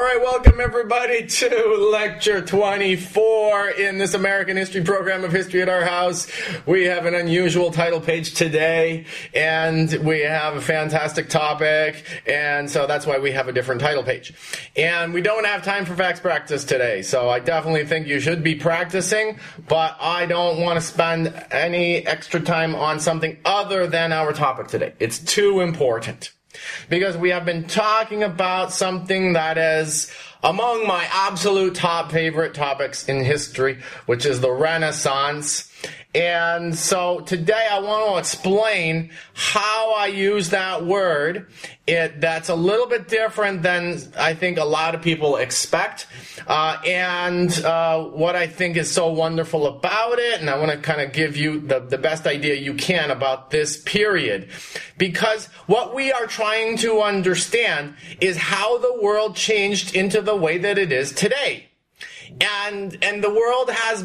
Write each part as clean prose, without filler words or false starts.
right, welcome everybody to Lecture 24 in this American History program of History at Our House. We have an unusual title page today, and we have a fantastic topic, and so that's why we have a different title page. And we don't have time for facts practice today, so I definitely think you should be practicing, but I don't want to spend any extra time on something other than our topic today. It's too important. Because we have been talking about something that is among my absolute top favorite topics in history, which is the Renaissance. And so today I want to explain how I use that word. That's a little bit different than I think a lot of people expect. And what I think is so wonderful about it, and I want to kind of give you the best idea you can about this period. Because what we are trying to understand is how the world changed into the way that it is today. And the world has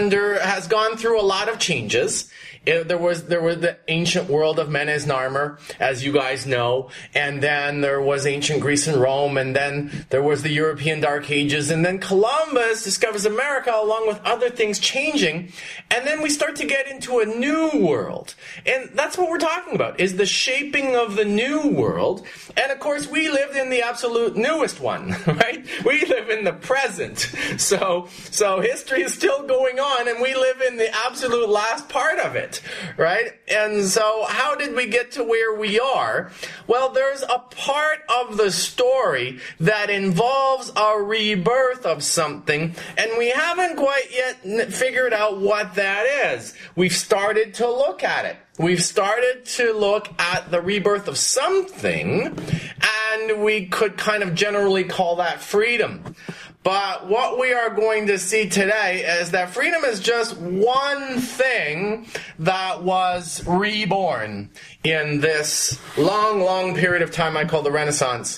gone through a lot of changes. There was the ancient world of Menes and Narmer, as you guys know, and then there was ancient Greece and Rome, and then there was the European Dark Ages, and then Columbus discovers America along with other things changing, and then we start to get into a new world. And that's what we're talking about, is the shaping of the new world. And of course, we lived in the absolute newest one, right? We live in the present. So history is still going on, and we live in the absolute last part of it. Right? And so how did we get to where we are? Well, there's a part of the story that involves a rebirth of something, and we haven't quite yet figured out what that is. We've started to look at it. We've started to look at the rebirth of something, and we could kind of generally call that freedom. But what we are going to see today is that freedom is just one thing that was reborn in this long, long period of time I call the Renaissance.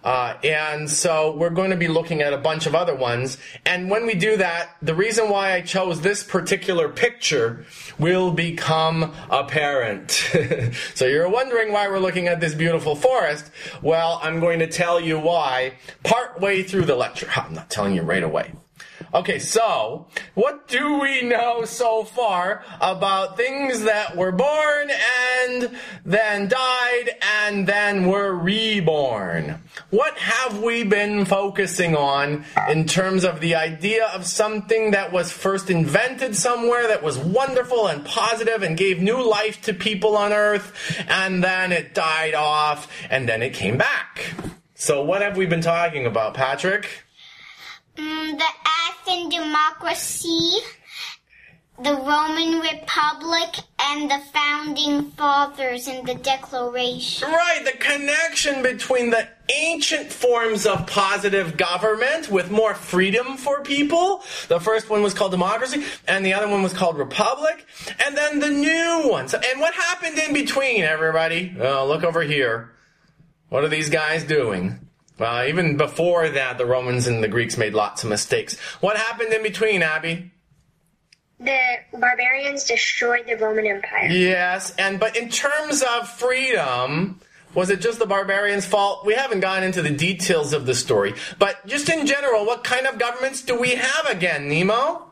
And so we're going to be looking at a bunch of other ones. And when we do that, the reason why I chose this particular picture will become apparent. So you're wondering why we're looking at this beautiful forest. Well, I'm going to tell you why partway through the lecture. I'm not telling you right away. Okay, so what do we know so far about things that were born and then died and then were reborn? What have we been focusing on in terms of the idea of something that was first invented somewhere that was wonderful and positive and gave new life to people on Earth, and then it died off and then it came back? So what have we been talking about, Patrick? The Athenian democracy, the Roman Republic, and the founding fathers in the Declaration. Right, the connection between the ancient forms of positive government with more freedom for people. The first one was called democracy, and the other one was called republic, and then the new ones. And what happened in between, everybody? Oh, look over here. What are these guys doing? Even before that, the Romans and the Greeks made lots of mistakes. What happened in between, Abby? The barbarians destroyed the Roman Empire. Yes, but in terms of freedom, was it just the barbarians' fault? We haven't gone into the details of the story. But just in general, what kind of governments do we have again, Nemo?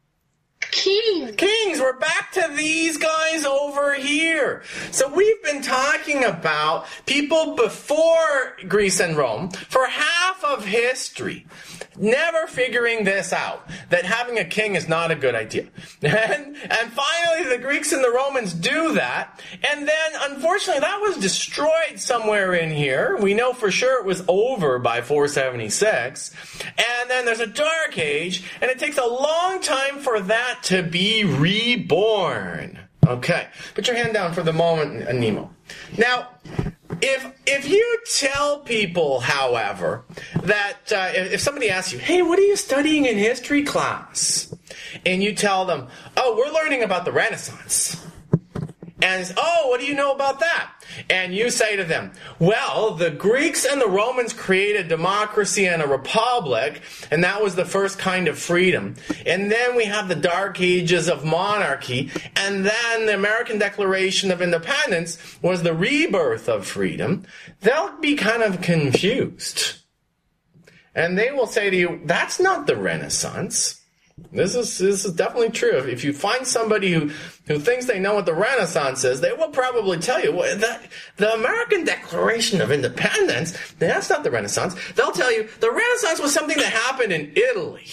Kings. We're back to these guys over here. So we've been talking about people before Greece and Rome for half of history, never figuring this out, that having a king is not a good idea. And finally the Greeks and the Romans do that, and then unfortunately that was destroyed somewhere in here. We know for sure it was over by 476, and then there's a Dark Age, and it takes a long time for that to be reborn. Okay, put your hand down for the moment, Nemo. Now, if you tell people, however, that if somebody asks you, hey, what are you studying in history class? And you tell them, oh, we're learning about the Renaissance. And, oh, what do you know about that? And you say to them, well, the Greeks and the Romans created democracy and a republic, and that was the first kind of freedom. And then we have the Dark Ages of monarchy, and then the American Declaration of Independence was the rebirth of freedom. They'll be kind of confused. And they will say to you, that's not the Renaissance. This is definitely true. If you find somebody who thinks they know what the Renaissance is, they will probably tell you that the American Declaration of Independence, that's not the Renaissance. They'll tell you the Renaissance was something that happened in Italy.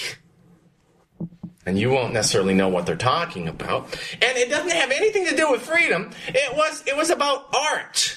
And you won't necessarily know what they're talking about. And it doesn't have anything to do with freedom. It was about art.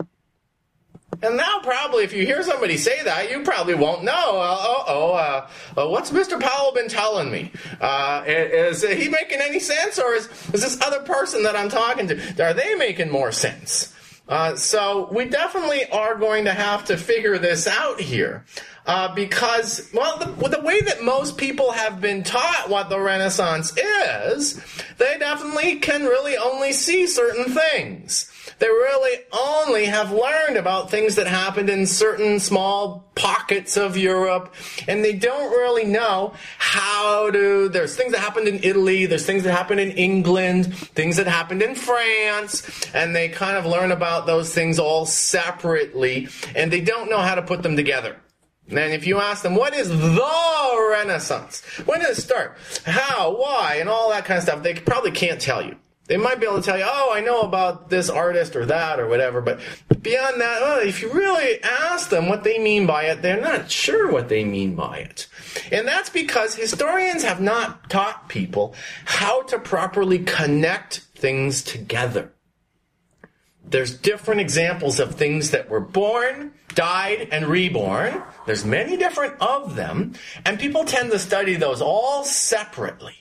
And now probably if you hear somebody say that, you probably won't know. What's Mr. Powell been telling me? Is he making any sense, or is this other person that I'm talking to, are they making more sense? So we definitely are going to have to figure this out here. Because, well, the way that most people have been taught what the Renaissance is, they definitely can really only see certain things. They really only have learned about things that happened in certain small pockets of Europe, and they don't really know there's things that happened in Italy, there's things that happened in England, things that happened in France, and they kind of learn about those things all separately, and they don't know how to put them together. And if you ask them, what is the Renaissance? When did it start? How? Why? And all that kind of stuff, they probably can't tell you. They might be able to tell you, I know about this artist or that or whatever, but beyond that, if you really ask them what they mean by it, they're not sure what they mean by it. And that's because historians have not taught people how to properly connect things together. There's different examples of things that were born, died, and reborn. There's many different of them, and people tend to study those all separately.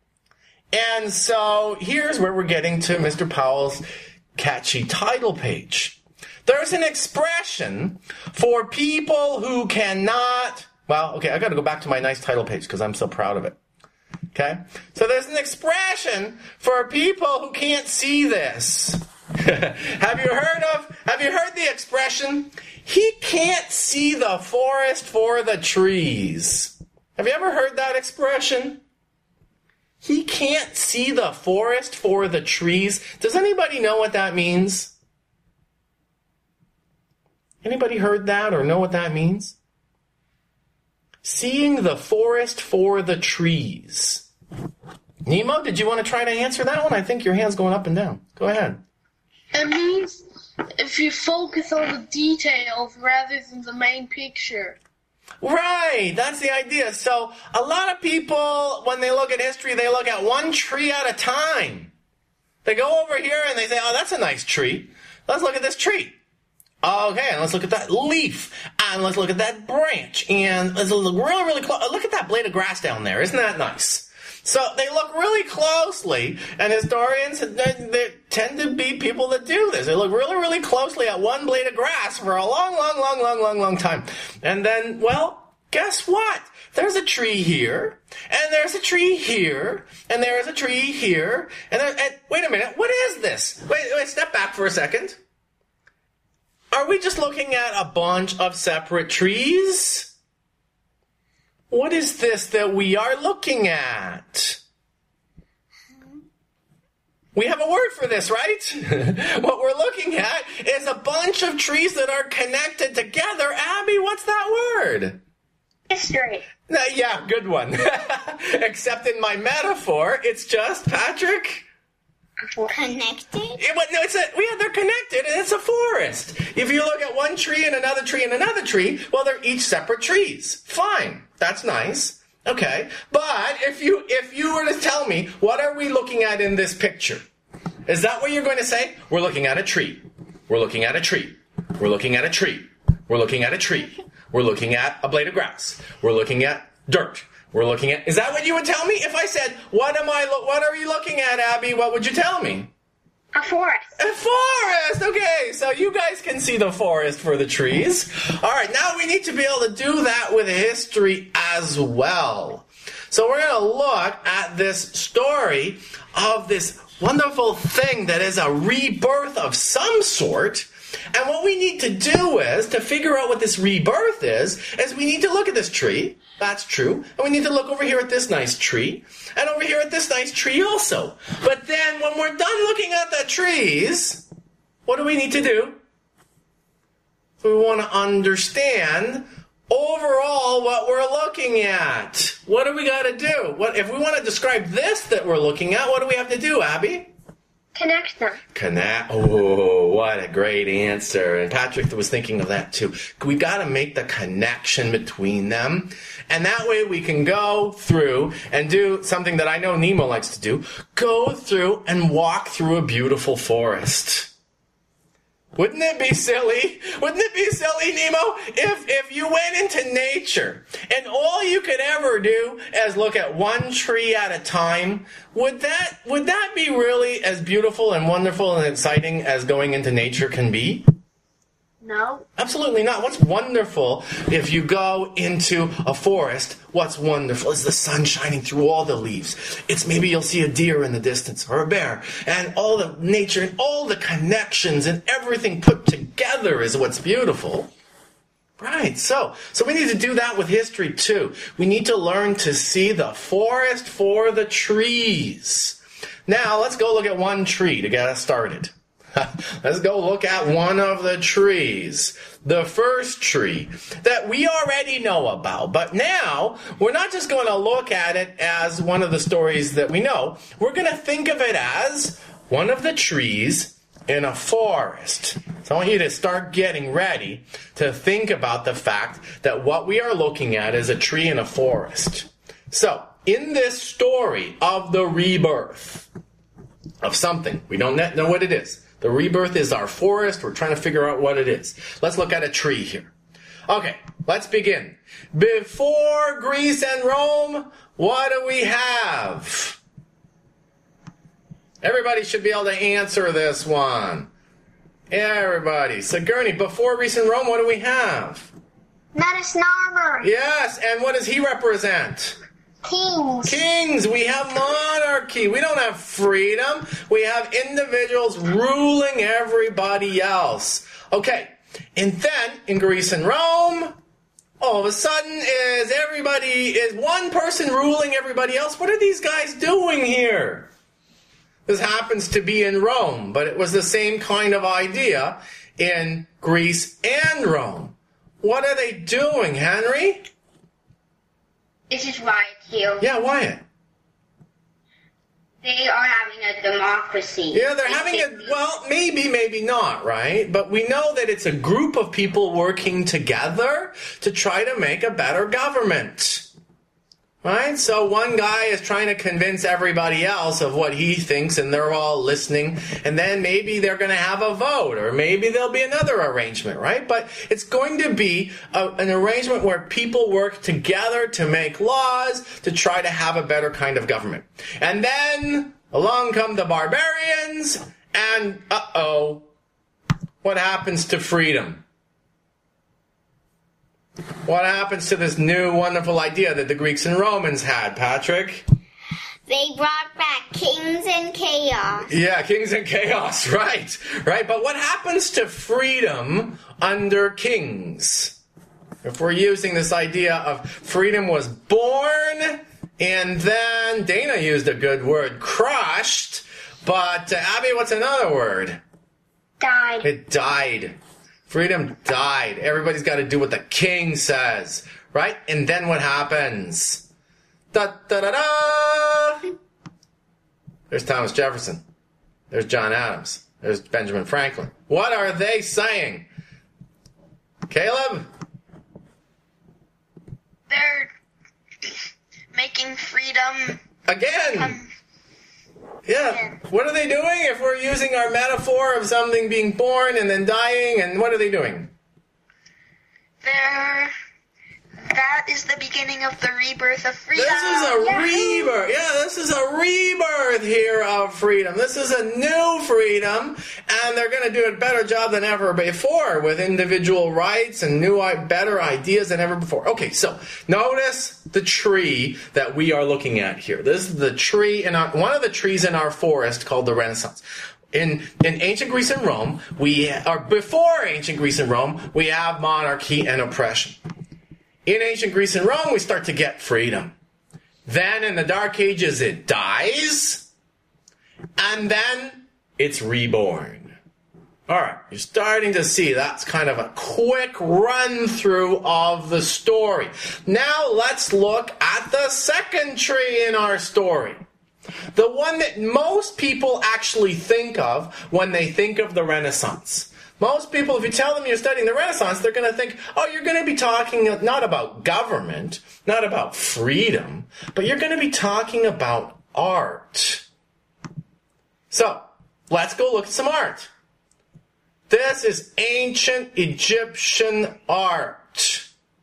And so here's where we're getting to Mr. Powell's catchy title page. There's an expression for people who cannot... Well, okay, I got to go back to my nice title page because I'm so proud of it. Okay? So there's an expression for people who can't see this. Have you heard the expression, he can't see the forest for the trees? Have you ever heard that expression? He can't see the forest for the trees. Does anybody know what that means? Anybody heard that or know what that means? Seeing the forest for the trees. Nemo, did you want to try to answer that one? I think your hand's going up and down. Go ahead. It means if you focus on the details rather than the main picture. Right, that's the idea. So a lot of people, when they look at history, they look at one tree at a time. They go over here and they say, that's a nice tree. Let's look at this tree. Okay, and let's look at that leaf. And let's look at that branch. And let's look really, really close. Look at that blade of grass down there. Isn't that nice? So they look really closely, and historians, they tend to be people that do this. They look really, really closely at one blade of grass for a long time. And then, well, guess what? There's a tree here, and there's a tree here, and there's a tree here, and wait a minute, what is this? Wait, step back for a second. Are we just looking at a bunch of separate trees? What is this that we are looking at? We have a word for this, right? What we're looking at is a bunch of trees that are connected together. Abby, what's that word? History. Yeah, good one. Except in my metaphor, it's just, Patrick? Connected? No, they're connected, and it's a forest. If you look at one tree and another tree and another tree, well, they're each separate trees. Fine. That's nice. Okay. But if you were to tell me, what are we looking at in this picture? Is that what you're going to say? We're looking at a tree. We're looking at a tree. We're looking at a tree. We're looking at a tree. We're looking at a blade of grass. We're looking at dirt. We're looking at... Is that what you would tell me? If I said, what are you looking at, Abby? What would you tell me? A forest. A forest! Okay, so you guys can see the forest for the trees. All right, now we need to be able to do that with history as well. So we're going to look at this story of this wonderful thing that is a rebirth of some sort. And what we need to do is, to figure out what this rebirth is we need to look at this tree. That's true. And we need to look over here at this nice tree. And over here at this nice tree also. But then when we're done looking at the trees, what do we need to do? We want to understand overall label what we're looking at. What do we got to do? What if we want to describe this that we're looking at? What do we have to do, Abby? Connect them. Connect. Oh, what a great answer. And Patrick was thinking of that too. We've got to make the connection between them. And that way we can go through and do something that I know Nemo likes to do. Go through and walk through a beautiful forest. Wouldn't it be silly? Wouldn't it be silly, Nemo, if you went into nature and all you could ever do is look at one tree at a time? Would that be really as beautiful and wonderful and exciting as going into nature can be? No. Absolutely not. What's wonderful if you go into a forest? What's wonderful is the sun shining through all the leaves. It's maybe you'll see a deer in the distance or a bear, and all the nature and all the connections and everything put together is what's beautiful. Right. So we need to do that with history too. We need to learn to see the forest for the trees. Now let's go look at one tree to get us started. Let's go look at one of the trees. The first tree that we already know about. But now, we're not just going to look at it as one of the stories that we know. We're going to think of it as one of the trees in a forest. So I want you to start getting ready to think about the fact that what we are looking at is a tree in a forest. So, in this story of the rebirth of something, we don't know what it is. The rebirth is our forest. We're trying to figure out what it is. Let's look at a tree here. Okay, let's begin. Before Greece and Rome, what do we have? Everybody should be able to answer this one. Everybody. Sigourney, before Greece and Rome, what do we have? Metis Narmer. Yes, and what does he represent? Kings. Kings. We have monarchy. We don't have freedom. We have individuals ruling everybody else. Okay. And then in Greece and Rome, all of a sudden is one person ruling everybody else. What are these guys doing here? This happens to be in Rome, but it was the same kind of idea in Greece and Rome. What are they doing, Henry? This is Wyatt here. Yeah, Wyatt. They are having a democracy. Yeah, they're having well, maybe not, right? But we know that it's a group of people working together to try to make a better government. Right? So one guy is trying to convince everybody else of what he thinks, and they're all listening, and then maybe they're going to have a vote, or maybe there'll be another arrangement, right? But it's going to be an arrangement where people work together to make laws to try to have a better kind of government. And then along come the barbarians, and what happens to freedom? What happens to this new wonderful idea that the Greeks and Romans had, Patrick? They brought back kings and chaos. Yeah, kings and chaos, right. But what happens to freedom under kings? If we're using this idea of freedom was born, and then Dana used a good word, crushed, but Abby, what's another word? Died. It died. Freedom died. Everybody's got to do what the king says, right? And then what happens? Da-da-da-da! There's Thomas Jefferson. There's John Adams. There's Benjamin Franklin. What are they saying? Caleb? They're making freedom Again! Yeah, what are they doing if we're using our metaphor of something being born and then dying, and what are they doing? That is the beginning of the rebirth of freedom. This is a rebirth. Yeah, this is a rebirth here of freedom. This is a new freedom, and they're going to do a better job than ever before with individual rights and new, better ideas than ever before. Okay, so notice the tree that we are looking at here. This is the tree one of the trees in our forest called the Renaissance. In ancient Greece and Rome, before ancient Greece and Rome, we have monarchy and oppression. In ancient Greece and Rome, we start to get freedom. Then in the Dark Ages, it dies. And then it's reborn. All right, you're starting to see that's kind of a quick run-through of the story. Now let's look at the second tree in our story. The one that most people actually think of when they think of the Renaissance. Most people, if you tell them you're studying the Renaissance, they're going to think, oh, you're going to be talking not about government, not about freedom, but you're going to be talking about art. So, let's go look at some art. This is ancient Egyptian art.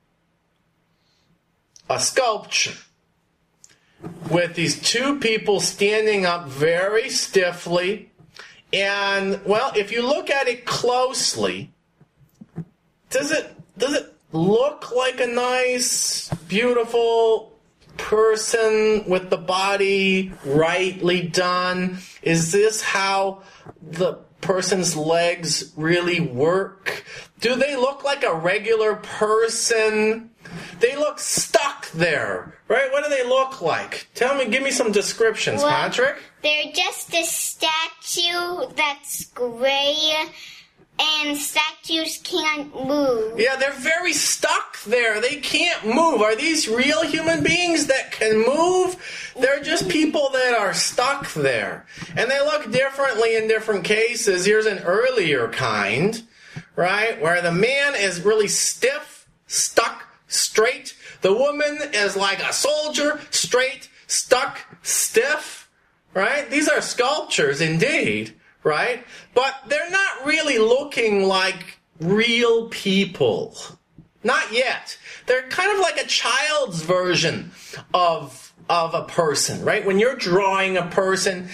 A sculpture with these two people standing up very stiffly. And, well, if you look at it closely, does it look like a nice, beautiful person with the body rightly done? Is this how the person's legs really work? Do they look like a regular person? They look stuck there, right? What do they look like? Give me some descriptions, Well, Patrick. They're just a statue that's gray, and statues can't move. Yeah, they're very stuck there. They can't move. Are these real human beings that can move? They're just people that are stuck there. And they look differently in different cases. Here's an earlier kind, right? Where the man is really stiff, stuck, straight. The woman is like a soldier, straight, stuck, stiff, right? These are sculptures indeed, right? But they're not really looking like real people. Not yet. They're kind of like a child's version of a person, right? When you're drawing a person,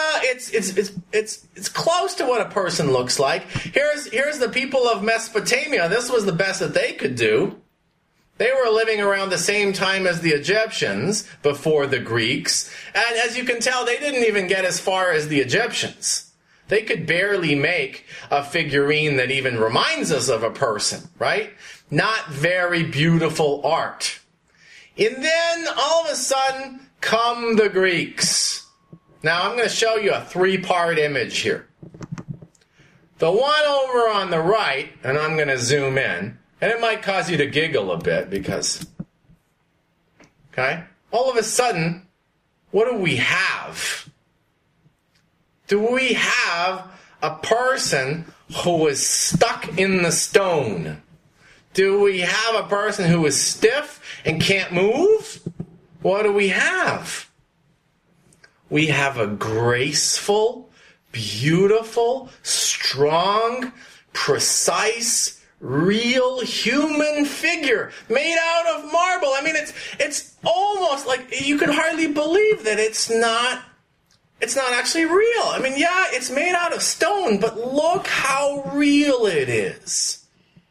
it's close to what a person looks like. Here's the people of Mesopotamia. This was the best that they could do. They were living around the same time as the Egyptians before the Greeks. And as you can tell, they didn't even get as far as the Egyptians. They could barely make a figurine that even reminds us of a person, right? Not very beautiful art. And then all of a sudden come the Greeks. Now I'm going to show you a three-part image here. The one over on the right, and I'm going to zoom in, and it might cause you to giggle a bit because, okay? All of a sudden, what do we have? Do we have a person who is stuck in the stone? Do we have a person who is stiff and can't move? What do we have? We have a graceful, beautiful, strong, precise, real human figure made out of marble. I mean, it's almost like you can hardly believe that it's not actually real. I mean, yeah, it's made out of stone, but look how real it is.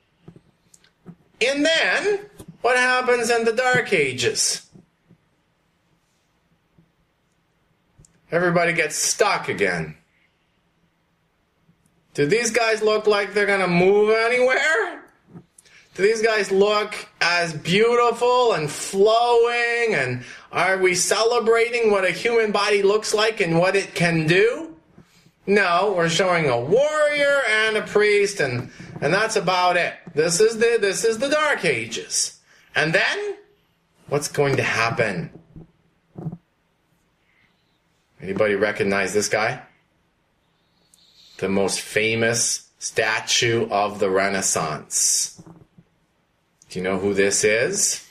And then, what happens in the Dark Ages? Everybody gets stuck again. Do these guys look like they're going to move anywhere? Do these guys look as beautiful and flowing? And are we celebrating what a human body looks like and what it can do? No, we're showing a warrior and a priest, and that's about it. This is the Dark Ages. And then, what's going to happen? Anybody recognize this guy? The most famous statue of the Renaissance. Do you know who this is?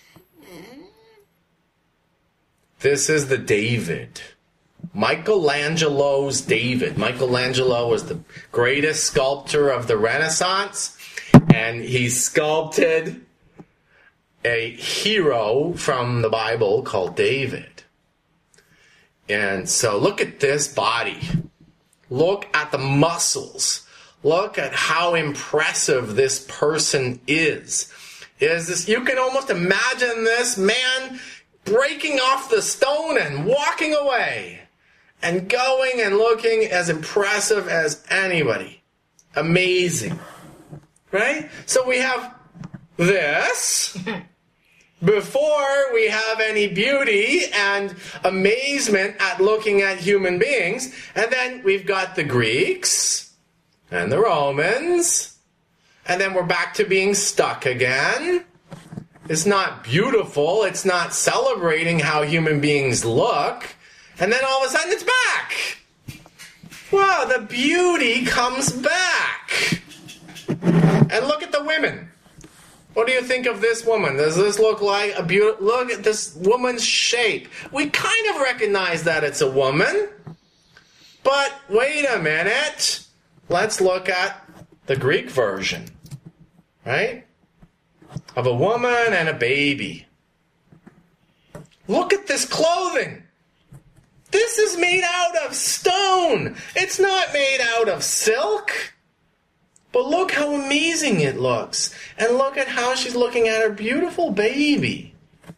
This is the David. Michelangelo's David. Michelangelo was the greatest sculptor of the Renaissance, and he sculpted a hero from the Bible called David. And so look at this body. Look at the muscles. Look at how impressive this person is. You can almost imagine this man breaking off the stone and walking away and going and looking as impressive as anybody. Amazing. Right? So we have this before we have any beauty and amazement at looking at human beings. And then we've got the Greeks. and the Romans. And then we're back to being stuck again. It's not beautiful. It's not celebrating how human beings look. And then all of a sudden it's back. Wow, the beauty comes back. And look at the women. What do you think of this woman? Does this look like a beautiful... Look at this woman's shape. We kind of recognize that it's a woman. But wait a minute. Let's look at the Greek version. Right? Of a woman and a baby. Look at this clothing. This is made out of stone. It's not made out of silk. But look how amazing it looks. And look at how she's looking at her beautiful baby.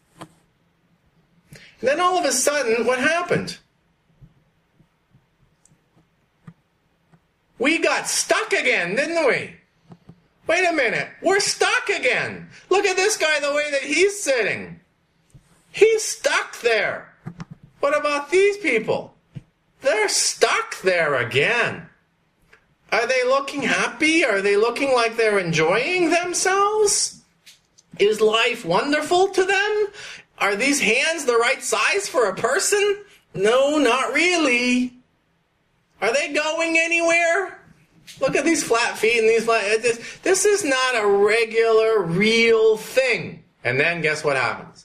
And then all of a sudden, what happened? We got stuck again, didn't we? Wait a minute. We're stuck again. Look at this guy, the way that he's sitting. He's stuck there. What about these people? They're stuck there again. Are they looking happy? Are they looking like they're enjoying themselves? Is life wonderful to them? Are these hands the right size for a person? No, not really. Are they going anywhere? Look at these flat feet and these flat... This is not a regular, real thing. And then guess what happens?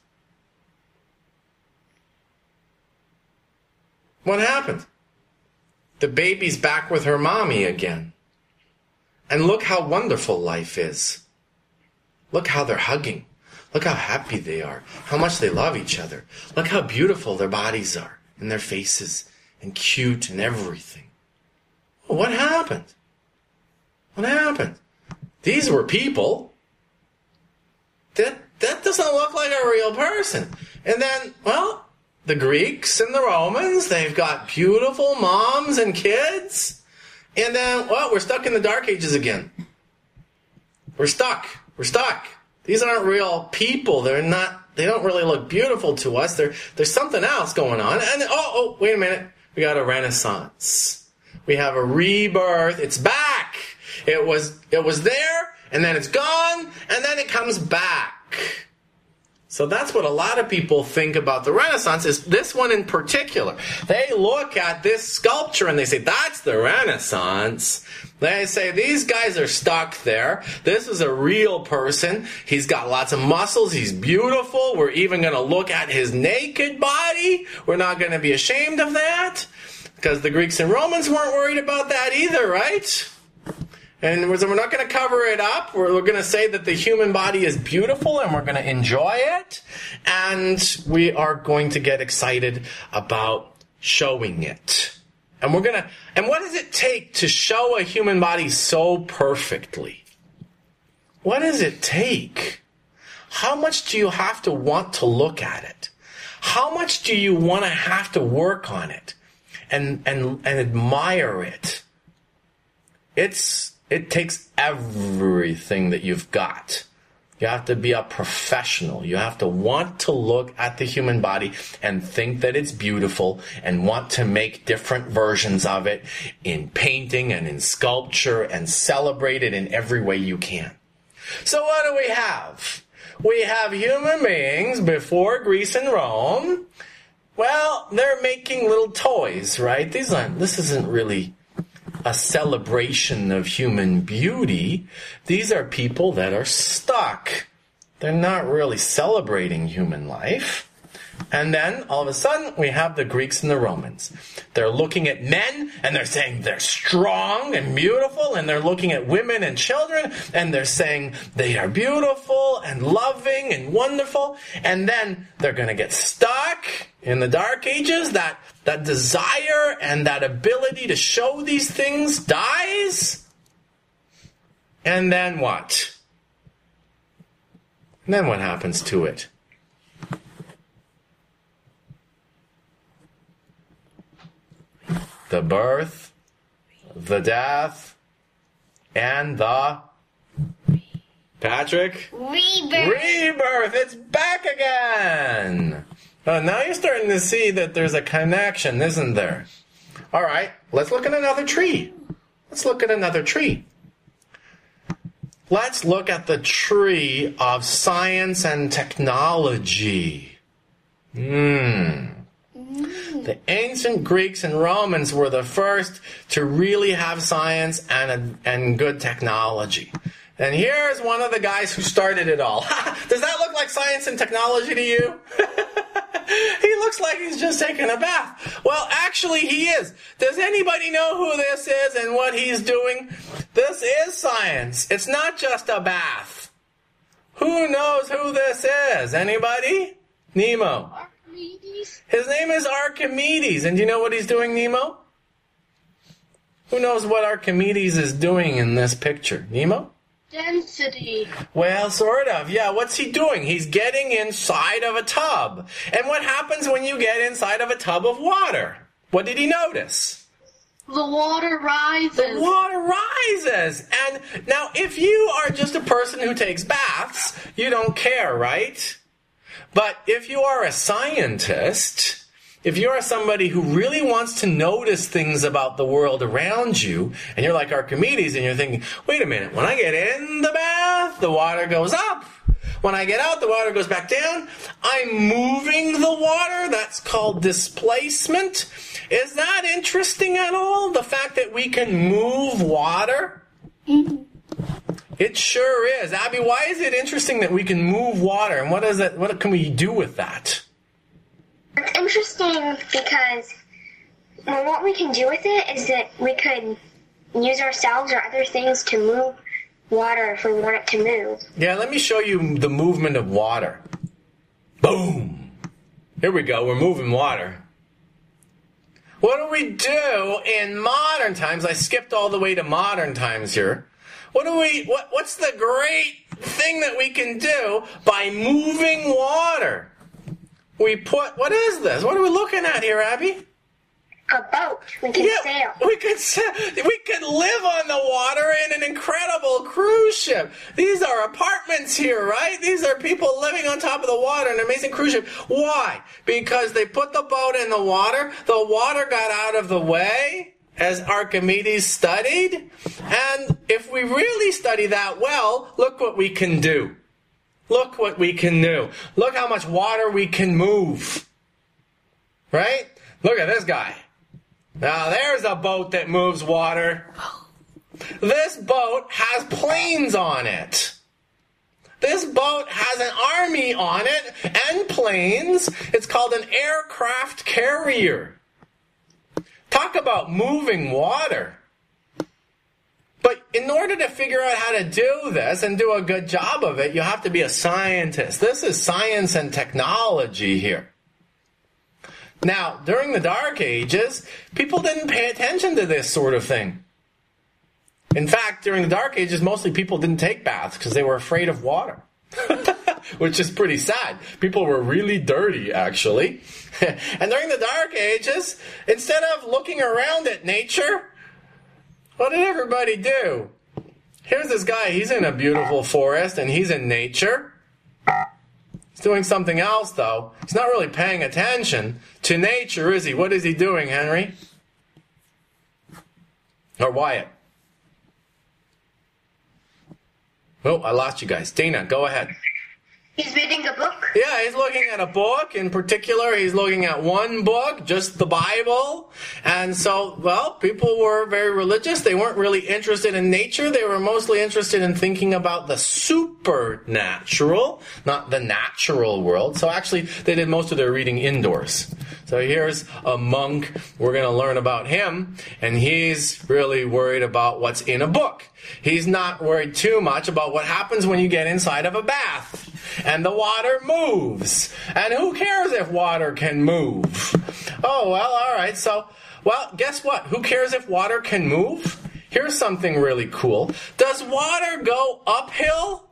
What happened? The baby's back with her mommy again. And look how wonderful life is. Look how they're hugging. Look how happy they are. How much they love each other. Look how beautiful their bodies are. And their faces. And cute and everything. Well, what happened? What happened? These were people. That doesn't look like a real person. And then, well... The Greeks and the Romans, they've got beautiful moms and kids. And then, well, we're stuck in the Dark Ages again. We're stuck. We're stuck. These aren't real people. They don't really look beautiful to us. There's something else going on. And, wait a minute. We got a Renaissance. We have a rebirth. It's back. It was there, and then it's gone, and then it comes back. So that's what a lot of people think about the Renaissance, is this one in particular. They look at this sculpture and they say, that's the Renaissance. They say, these guys are stuck there. This is a real person. He's got lots of muscles. He's beautiful. We're even going to look at his naked body. We're not going to be ashamed of that. Because the Greeks and Romans weren't worried about that either, right? And we're not going to cover it up. We're going to say that the human body is beautiful and we're going to enjoy it. And we are going to get excited about showing it. And what does it take to show a human body so perfectly? What does it take? How much do you have to want to look at it? How much do you want to have to work on it and admire it? It takes everything that you've got. You have to be a professional. You have to want to look at the human body and think that it's beautiful and want to make different versions of it in painting and in sculpture and celebrate it in every way you can. So what do we have? We have human beings before Greece and Rome. Well, they're making little toys, right? This isn't really a celebration of human beauty. These are people that are stuck. They're not really celebrating human life. And then, all of a sudden, we have the Greeks and the Romans. They're looking at men, and they're saying they're strong and beautiful, and they're looking at women and children, and they're saying they are beautiful and loving and wonderful. And then they're going to get stuck in the Dark Ages. That desire and that ability to show these things dies. And then what? And then what happens to it? The birth, the death, and the... Patrick? Rebirth! It's back again! Now you're starting to see that there's a connection, isn't there? All right, let's look at another tree. Let's look at another tree. Let's look at the tree of science and technology. The ancient Greeks and Romans were the first to really have science and good technology. And here's one of the guys who started it all. Does that look like science and technology to you? He looks like he's just taking a bath. Well, actually he is. Does anybody know who this is and what he's doing? This is science. It's not just a bath. Who knows who this is? Anybody? Nemo. Archimedes? His name is Archimedes. And do you know what he's doing, Nemo? Who knows what Archimedes is doing in this picture? Nemo? Density. Well, sort of. Yeah, what's he doing? He's getting inside of a tub. And what happens when you get inside of a tub of water? What did he notice? The water rises. The water rises. And now, if you are just a person who takes baths, you don't care, right? But if you are a scientist, if you are somebody who really wants to notice things about the world around you, and you're like Archimedes and you're thinking, wait a minute, when I get in the bath, the water goes up. When I get out, the water goes back down. I'm moving the water. That's called displacement. Is that interesting at all? The fact that we can move water? It sure is. Abby, why is it interesting that we can move water? And what can we do with that? It's interesting because what we can do with it is that we could use ourselves or other things to move water if we want it to move. Yeah, let me show you the movement of water. Boom! Here we go, we're moving water. What do we do in modern times? I skipped all the way to modern times here. What's the great thing that we can do by moving water? What is this? What are we looking at here, Abby? A boat. We can sail. We could live on the water in an incredible cruise ship. These are apartments here, right? These are people living on top of the water in an amazing cruise ship. Why? Because they put the boat in the water got out of the way, as Archimedes studied. And if we really study that well, look what we can do. Look what we can do. Look how much water we can move. Right? Look at this guy. Now there's a boat that moves water. This boat has planes on it. This boat has an army on it and planes. It's called an aircraft carrier. Talk about moving water. But in order to figure out how to do this and do a good job of it, you have to be a scientist. This is science and technology here. Now, during the Dark Ages, people didn't pay attention to this sort of thing. In fact, during the Dark Ages, mostly people didn't take baths because they were afraid of water. Which is pretty sad. People were really dirty, actually. And during the Dark Ages, instead of looking around at nature, what did everybody do? Here's this guy. He's in a beautiful forest, and he's in nature. He's doing something else, though. He's not really paying attention to nature, is he? What is he doing, Henry? Or Wyatt? Oh, I lost you guys. Dana, go ahead. He's reading a book? Yeah, he's looking at a book. In particular, he's looking at one book, just the Bible. And so, well, people were very religious. They weren't really interested in nature. They were mostly interested in thinking about the supernatural, not the natural world. So actually, they did most of their reading indoors. So here's a monk. We're going to learn about him. And he's really worried about what's in a book. He's not worried too much about what happens when you get inside of a bath. And the water moves. And who cares if water can move? Oh, well, all right. So, well, guess what? Who cares if water can move? Here's something really cool. Does water go uphill?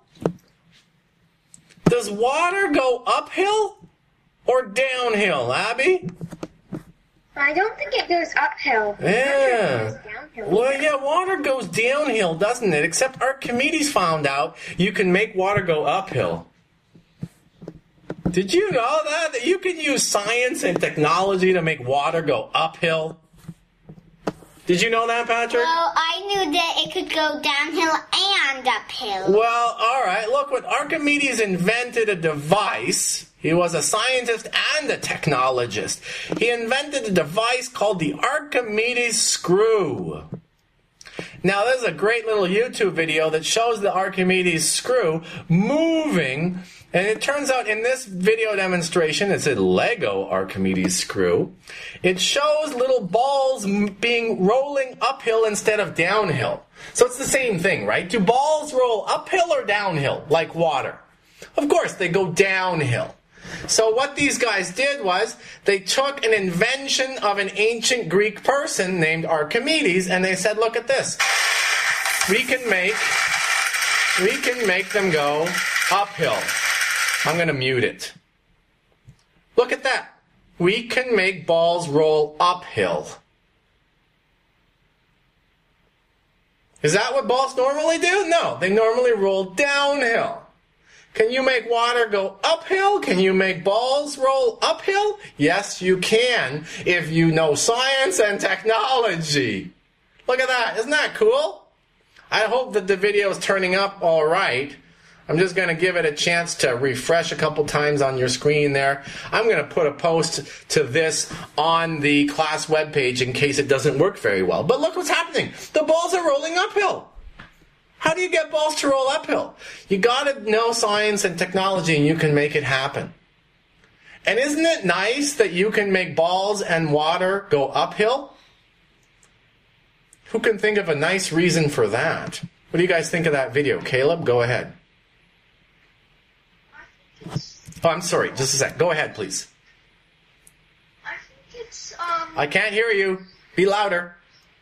Does water go uphill or downhill, Abby? I don't think it goes uphill. Yeah. It goes downhill. Well, yeah, water goes downhill, doesn't it? Except Archimedes found out you can make water go uphill. Did you know that? That you can use science and technology to make water go uphill? Did you know that, Patrick? Well, I knew that it could go downhill and uphill. Well, all right. Look, when Archimedes invented a device, he was a scientist and a technologist. He invented a device called the Archimedes screw. Now, there's a great little YouTube video that shows the Archimedes screw moving. And it turns out in this video demonstration, it's a Lego Archimedes screw. It shows little balls rolling uphill instead of downhill. So it's the same thing, right? Do balls roll uphill or downhill like water? Of course, they go downhill. So what these guys did was they took an invention of an ancient Greek person named Archimedes, and they said, look at this. We can make them go uphill. I'm going to mute it. Look at that. We can make balls roll uphill. Is that what balls normally do? No, they normally roll downhill. Can you make water go uphill? Can you make balls roll uphill? Yes, you can, if you know science and technology. Look at that. Isn't that cool? I hope that the video is turning up all right. I'm just going to give it a chance to refresh a couple times on your screen there. I'm going to put a post to this on the class webpage in case it doesn't work very well. But look what's happening. The balls are rolling uphill. How do you get balls to roll uphill? You got to know science and technology and you can make it happen. And isn't it nice that you can make balls and water go uphill? Who can think of a nice reason for that? What do you guys think of that video? Caleb, go ahead. Oh, I'm sorry. Just a sec. Go ahead, please. I think it's, I can't hear you. Be louder.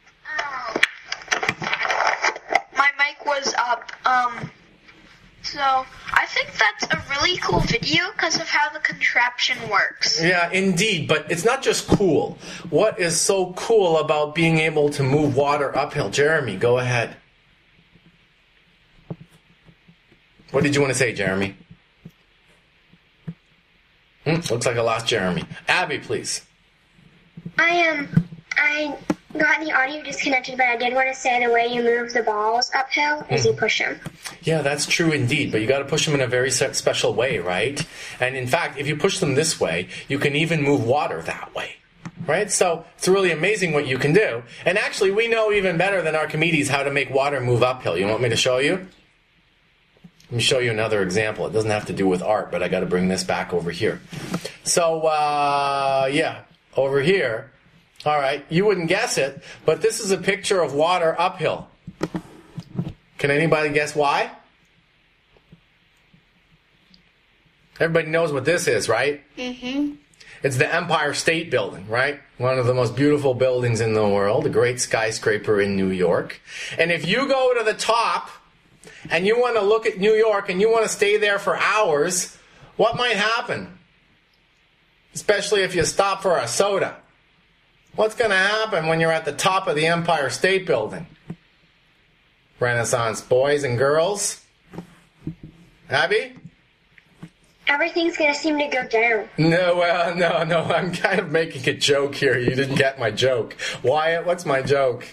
my mic was up. So I think that's a really cool video because of how the contraption works. Yeah, indeed. But it's not just cool. What is so cool about being able to move water uphill? Jeremy, go ahead. What did you want to say, Jeremy? Looks like I lost Jeremy. Abby, please. I got the audio disconnected, but I did want to say the way you move the balls uphill is you push them. Yeah, that's true indeed, but you got to push them in a very special way, right? And in fact, if you push them this way, you can even move water that way, right? So it's really amazing what you can do. And actually, we know even better than Archimedes how to make water move uphill. You want me to show you? Let me show you another example. It doesn't have to do with art, but I got to bring this back over here. So, yeah, over here. All right, you wouldn't guess it, but this is a picture of water uphill. Can anybody guess why? Everybody knows what this is, right? Mm-hmm. It's the Empire State Building, right? One of the most beautiful buildings in the world, a great skyscraper in New York. And if you go to the top and you want to look at New York and you want to stay there for hours, what might happen? Especially if you stop for a soda. What's going to happen when you're at the top of the Empire State Building? Renaissance boys and girls? Abby? Everything's going to seem to go down. No, I'm kind of making a joke here. You didn't get my joke. Wyatt, what's my joke?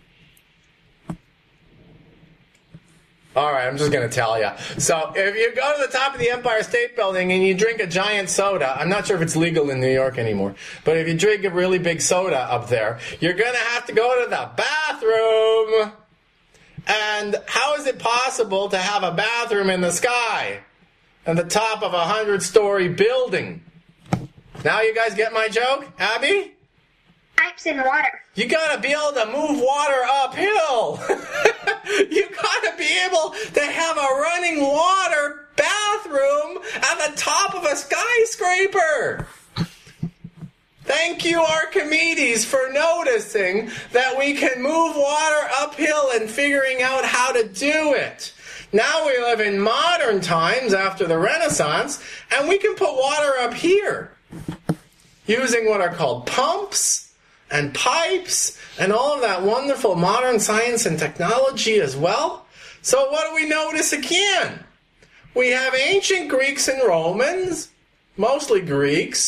All right, I'm just going to tell you. So if you go to the top of the Empire State Building and you drink a giant soda, I'm not sure if it's legal in New York anymore, but if you drink a really big soda up there, you're going to have to go to the bathroom. And how is it possible to have a bathroom in the sky at the top of a 100-story building? Now you guys get my joke? Abby? Pipes and water. You gotta be able to move water uphill. You gotta be able to have a running water bathroom at the top of a skyscraper. Thank you, Archimedes, for noticing that we can move water uphill and figuring out how to do it. Now we live in modern times after the Renaissance, and we can put water up here using what are called pumps and pipes and all of that wonderful modern science and technology as well. So what do we notice again? We have ancient Greeks and Romans, mostly Greeks,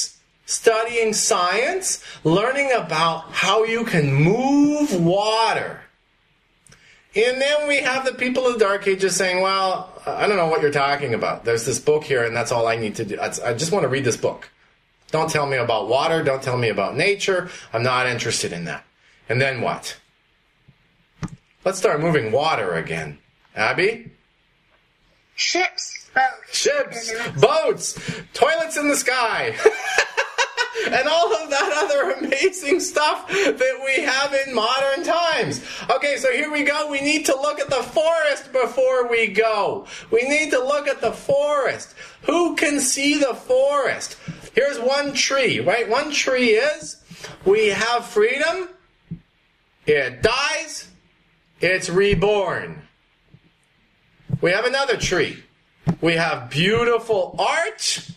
studying science, learning about how you can move water. And then we have the people of the Dark Ages saying, well, I don't know what you're talking about. There's this book here, and that's all I need to do. I just want to read this book. Don't tell me about water. Don't tell me about nature. I'm not interested in that. And then what? Let's start moving water again. Abby? Ships, boats. Ships, boats, toilets in the sky. And all of that other amazing stuff that we have in modern times. Okay, so here we go. We need to look at the forest before we go. We need to look at the forest. Who can see the forest? Here's one tree, right? One tree is, we have freedom. It dies. It's reborn. We have another tree. We have beautiful art.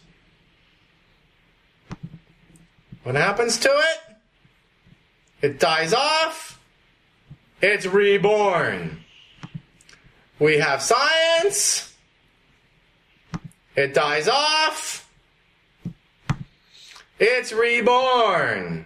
What happens to it? It dies off. It's reborn. We have science. It dies off. It's reborn.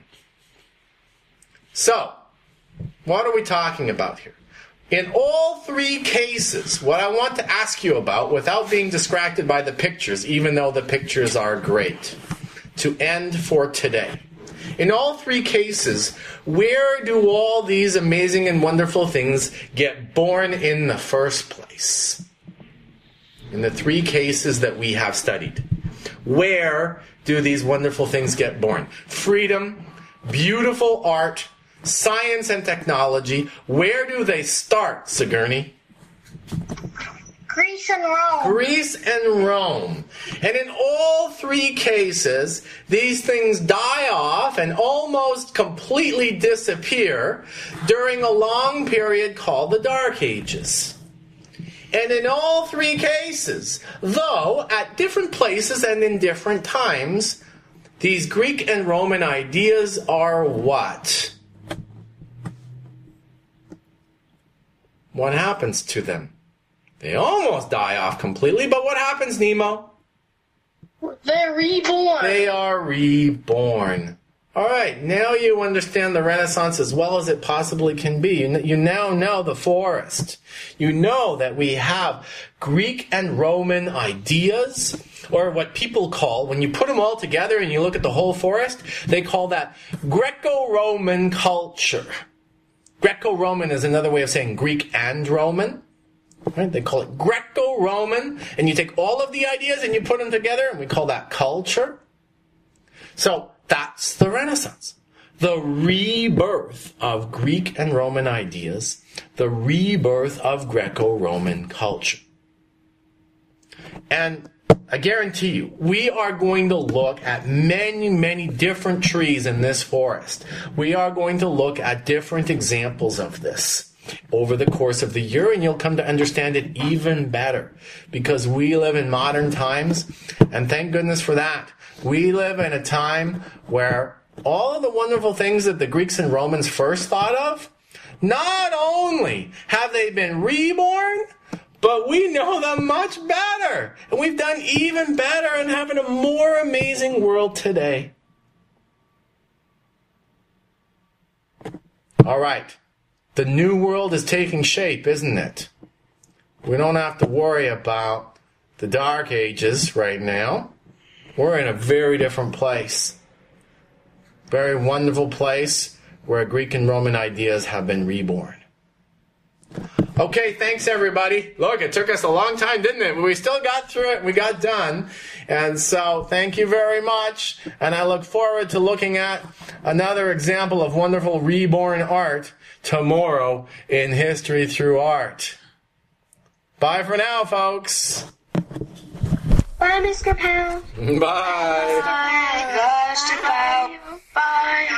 So, what are we talking about here? In all three cases, what I want to ask you about, without being distracted by the pictures, even though the pictures are great, to end for today. In all three cases, where do all these amazing and wonderful things get born in the first place? In the three cases that we have studied. Where do these wonderful things get born? Freedom, beautiful art, science and technology. Where do they start, Sigourney? Greece and Rome. Greece and Rome. And in all three cases, these things die off and almost completely disappear during a long period called the Dark Ages. And in all three cases, though at different places and in different times, these Greek and Roman ideas are what? What happens to them? They almost die off completely, but what happens, Nemo? They're reborn. They are reborn. All right, now you understand the Renaissance as well as it possibly can be. You now know the forest. You know that we have Greek and Roman ideas, or what people call, when you put them all together and you look at the whole forest, they call that Greco-Roman culture. Greco-Roman is another way of saying Greek and Roman. Right? They call it Greco-Roman, and you take all of the ideas and you put them together, and we call that culture. So that's the Renaissance. The rebirth of Greek and Roman ideas, the rebirth of Greco-Roman culture. And I guarantee you, we are going to look at many, many different trees in this forest. We are going to look at different examples of this over the course of the year, and you'll come to understand it even better, because we live in modern times, and thank goodness for that. We live in a time where all of the wonderful things that the Greeks and Romans first thought of, not only have they been reborn, but we know them much better, and we've done even better in having a more amazing world today. All right. The new world is taking shape, isn't it? We don't have to worry about the Dark Ages right now. We're in a very different place. Very wonderful place where Greek and Roman ideas have been reborn. Okay, thanks everybody. Look, it took us a long time, didn't it? But we still got through it. We got done. And so thank you very much. And I look forward to looking at another example of wonderful reborn art tomorrow in History Through Art. Bye for now, folks. Bye, Mr. Powell. Bye. Bye, Mr. Powell. Bye.